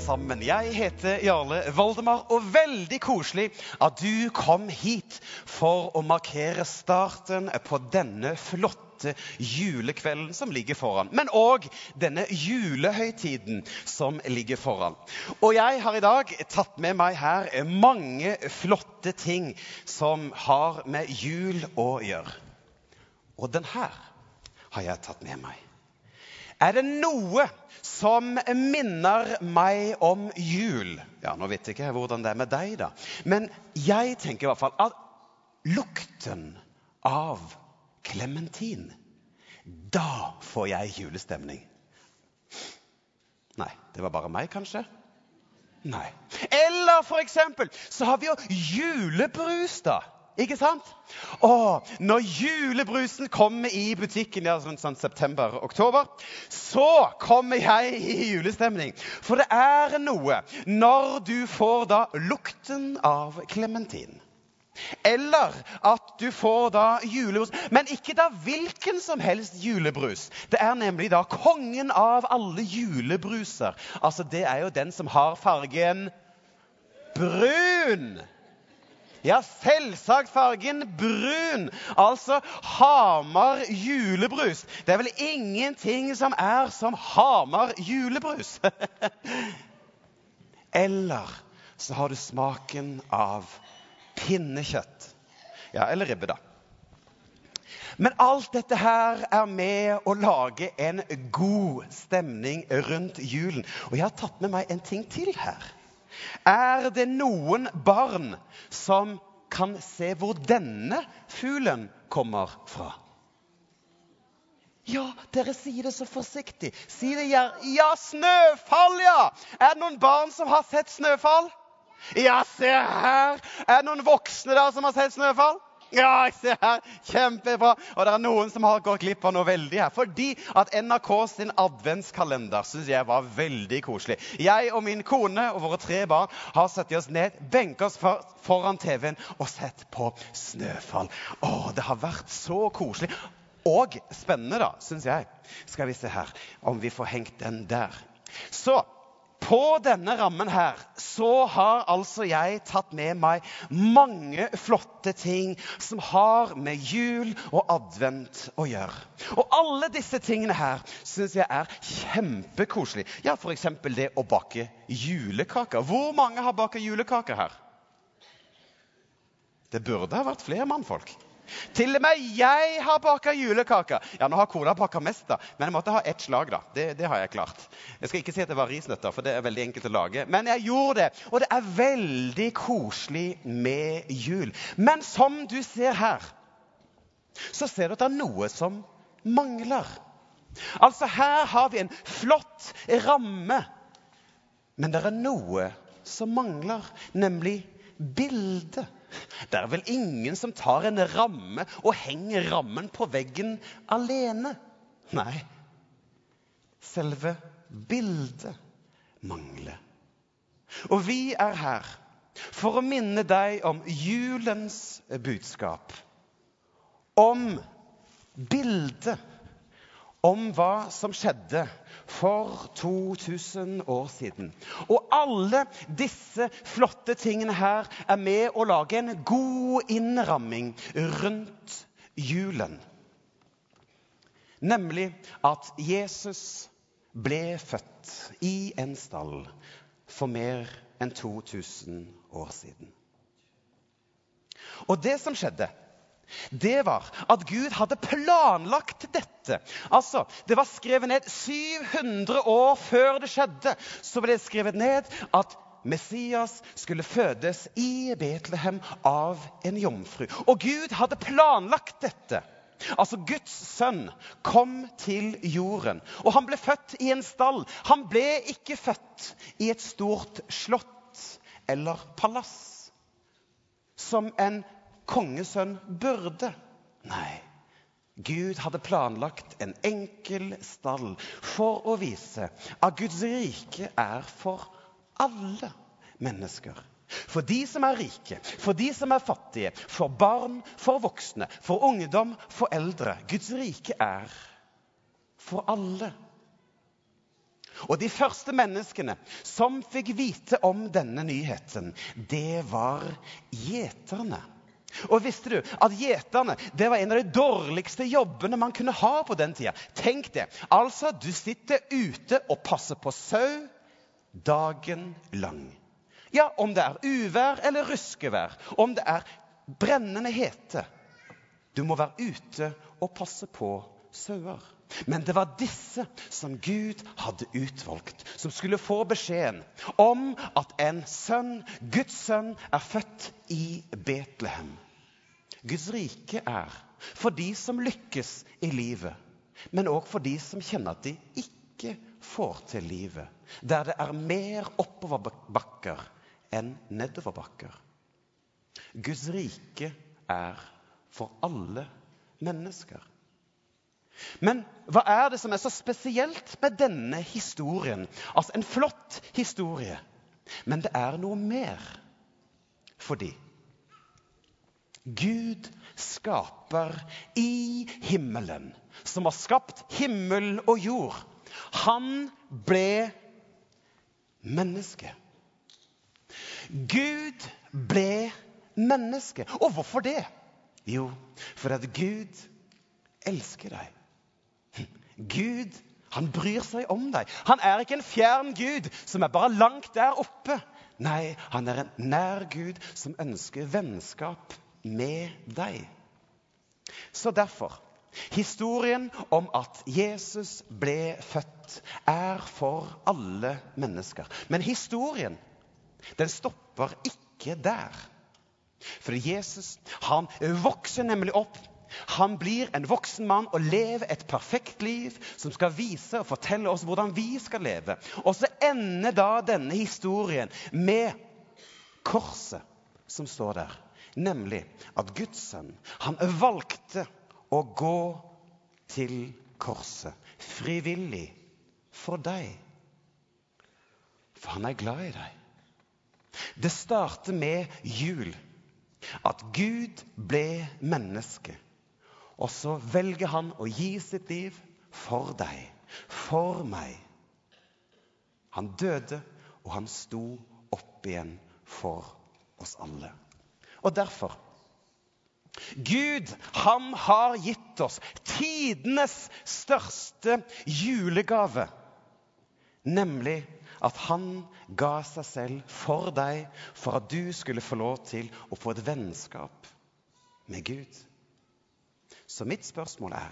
sammen. Jeg heter Jarle Valdemar, og veldig koselig at du kom hit for å markere starten på denne flotte julekvelden som ligger foran, men også denne julehøytiden som ligger foran. Og jeg har i dag tatt med meg her mange flotte ting som har med jul å gjøre. Og den her har jeg tatt med meg. Er det noe som minner meg om jul? Ja, nå vet jeg ikke hvordan det er med deg da. Men jeg tenker i hvert fall at lukten av klementin, da får jeg julestemning. Nei, det var bare meg kanskje? Nei. Eller for eksempel, så har vi jo julebrus da. Ikke sant? Når julebrusen kommer i butikken, ja, sånn september, oktober, så kommer jeg i julestemning. For det er noe når du får da lukten av klementin. Eller at du får da julebrus, men ikke da hvilken som helst julebrus. Det er nemlig da kongen av alle julebruser. Altså det er jo den som har fargen brun. Ja, selvsagt fargen brun, altså Hamar julebrus. Det er vel ingenting som er som Hamar julebrus. Eller så har du smaken av pinnekjøtt. Ja, eller ribbe da. Men alt dette her er med å lage en god stemning rundt julen. Og jeg har tatt med meg en ting til her. Er det noen barn som kan se hvor denne fuglen kommer fra? Ja, dere sier det så forsiktig. Si det gjerne. Ja, snøfall, ja! Er det noen barn som har sett snøfall? Ja, se her! Er det noen voksne da som har sett snøfall? Ja, jeg ser her. Kjempebra. Og det er noen som har gått glipp av noe veldig her. Fordi at NRK sin adventskalender synes jeg var veldig koselig. Jeg og min kone og våre 3 barn har satt oss ned, benket oss foran TV-en og sett på snøfall. Det har vært så koselig. Og spennende da, synes jeg. Skal vi se her om vi får hengt den der. Så på denne rammen her, så har altså jeg tatt med meg mange flotte ting som har med jul og advent å gjøre. Og alle disse tingene her synes jeg er kjempekoselig. Ja, for eksempel det å bake julekaker. Hvor mange har baket julekaker her? Det burde ha vært flere mannfolk. Til og med jeg har baket julekaker. Ja, nå har kona baket mest da, men jeg måtte ha ett slag da. Det har jeg klart. Jeg skal ikke si at det var risnøtter, for det er veldig enkelt å lage. Men jeg gjorde det, og det er veldig koselig med jul. Men som du ser her, så ser du at det er noe som mangler. Altså her har vi en flott ramme, men det er noe som mangler, nemlig bildet. Det er vel ingen som tar en ramme og henger rammen på veggen alene. Nei, selve bildet mangler. Og vi er her for å minne deg om julens budskap. Om bildet. Om hva som skjedde for 2000 år siden. Og alle disse flotte tingene her er med å lage en god innramming rundt julen. Nemlig at Jesus ble født i en stall for mer enn 2000 år siden. Og det som skjedde, det var at Gud hadde planlagt dette. Altså, det var skrevet ned 700 år før det skjedde. Så ble det skrevet ned at Messias skulle fødes i Betlehem av en jomfru. Og Gud hadde planlagt dette. Altså, Guds sønn kom til jorden, og han ble født i en stall. Han ble ikke født i et stort slott eller palass, som en kongesønn burde. Nei, Gud hadde planlagt en enkel stall for å vise at Guds rike er for alle mennesker. For de som er rike, for de som er fattige, for barn, for voksne, for ungdom, for eldre. Guds rike er for alle. Og de første menneskene som fikk vite om denne nyheten, det var gjeterne. Og visste du at gjeterne, det var en av de dårligste jobbene man kunne ha på den tiden? Tenk det. Altså, du sitter ute og passer på sau dagen lang. Ja, om det er uvær eller ruskevær, om det er brennende hete. Du må være ute og passe på sauer. Men det var disse som Gud hadde utvalgt, som skulle få beskjeden om at en sønn, Guds sønn, er født i Betlehem. Guds rike er for de som lykkes i livet, men også for de som kjenner at de ikke får til livet, der det er mer oppoverbakker enn nedoverbakker. Guds rike er for alle mennesker. Men hva er det som er så spesielt med denne historien? Altså en flott historie, men det er noe mer. Fordi Gud skaper i himmelen, som har skapt himmel og jord. Han ble menneske. Gud ble menneske. Og hvorfor det? Jo, for at Gud elsker deg. Gud, han bryr seg om deg. Han er ikke en fjern Gud som er bare langt der oppe. Nei, han er en nær Gud som ønsker vennskap med deg. Så derfor, historien om at Jesus ble født er for alle mennesker. Men historien, den stopper ikke der. For Jesus, han vokser nemlig opp. Han blir en voksen mann og lever et perfekt liv som skal vise og fortelle oss hvordan vi skal leve. Og så ender da denne historien med korset som står der. Nemlig at Guds sønn, han valgte å gå til korset frivillig for deg. For han er glad i deg. Det starter med jul. At Gud ble menneske. Og så velger han å gi sitt liv for deg, for meg. Han døde, og han sto opp igjen for oss alle. Og derfor, Gud, han har gitt oss tidenes største julegave. Nemlig at han ga seg selv for deg, for at du skulle få lov til å få et vennskap med Gud. Så mitt spørsmål er,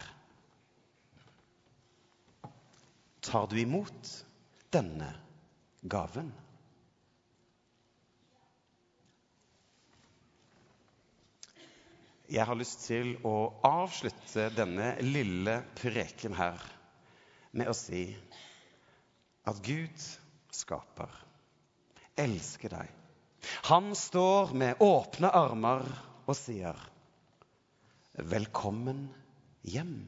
tar du imot denne gaven? Jeg har lyst til å avslutte denne lille preken her med å si at Gud skaper, elsker deg. Han står med åpne armer og sier, velkommen hjem.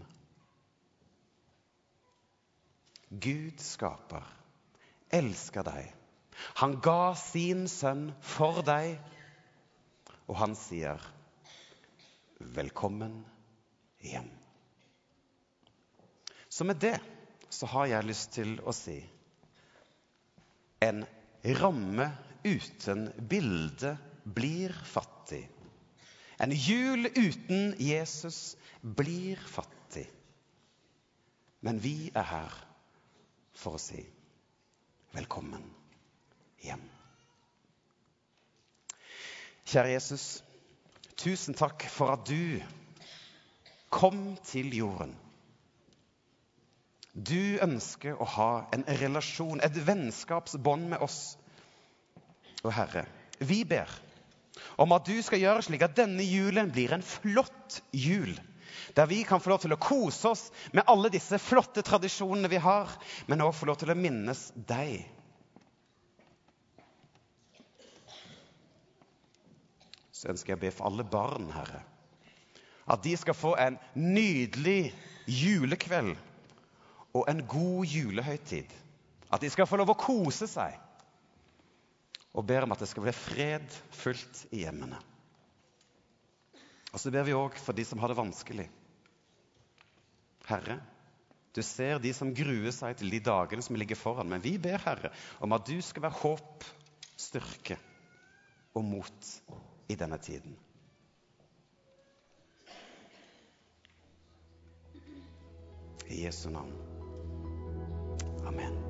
Gud skaper, elsker deg. Han ga sin sønn for deg, og han sier, velkommen hjem. Så med det så har jeg lyst til å si, en ramme uten bilde blir fattig. En jul uten Jesus blir fattig. Men vi er her for å si velkommen hjem. Kjære Jesus, tusen takk for at du kom til jorden. Du ønsker å ha en relasjon, et vennskapsbånd med oss. Og Herre, vi ber om at du skal gjøre slik at denne julen blir en flott jul, der vi kan få lov til å kose oss med alle disse flotte tradisjonene vi har, men også få lov til å minnes deg. Så ønsker jeg å be for alle barn, Herre, at de skal få en nydelig julekveld og en god julehøytid. At de skal få lov å kose seg. Og ber om at det skal bli fredfullt i hjemmene. Og så ber vi også for de som har det vanskelig. Herre, Du ser de som gruer seg til de dagene som ligger foran. Men vi ber, Herre, om at du skal være håp, styrke og mot i denne tiden. I Jesu navn. Amen.